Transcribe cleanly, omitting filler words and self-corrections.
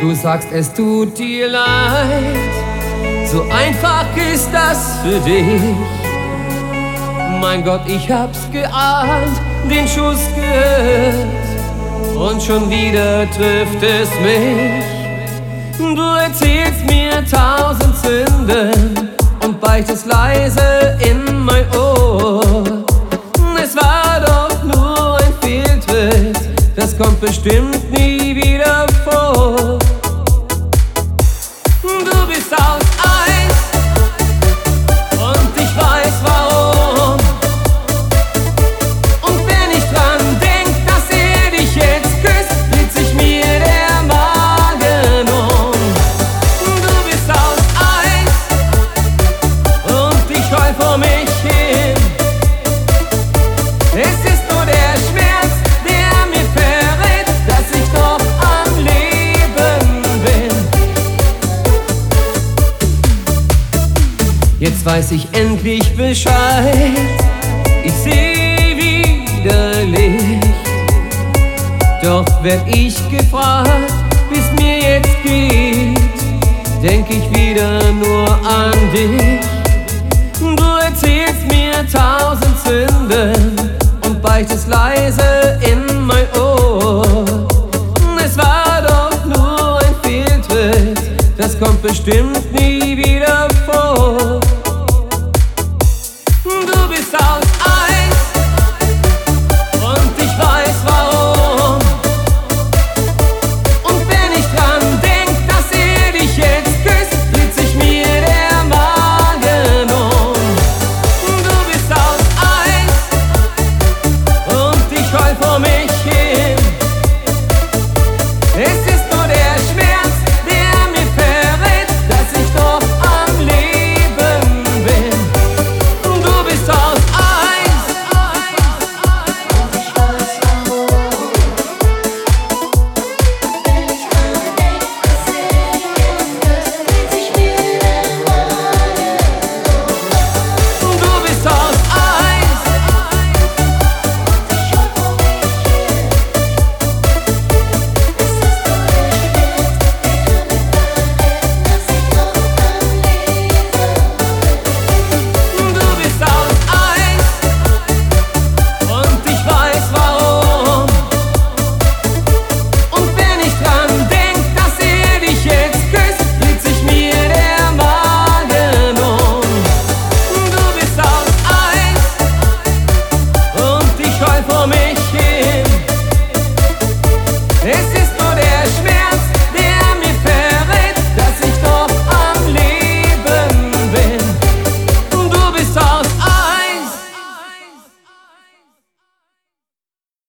Du sagst, es tut dir leid, so einfach ist das für dich. Mein Gott, ich hab's geahnt, den Schuss gehört, und schon wieder trifft es mich. Du erzählst mir 1000 Sünden und beichtest leise in mein Ohr. Es war doch nur ein Fehltritt, das kommt bestimmt nie wieder vor. Du bist aus Eis und ich weiß warum. Und wenn ich dran denk, dass dich jetzt küsst, dreht sich mir der Magen um. Du bist aus Eis und ich heul vor mich hin. Es ist nur der Schmerz, der mir verrät, dass ich noch am Leben bin. Jetzt weiß ich endlich Bescheid, ich seh wieder Licht. Doch werd ich gefragt, wie's mir jetzt geht, denk ich wieder nur an dich. Du erzählst mir 1000 Sünden und beichtest leise in mein Ohr. Es war doch nur ein Fehltritt, das kommt bestimmt nie wieder vor. Du bist aus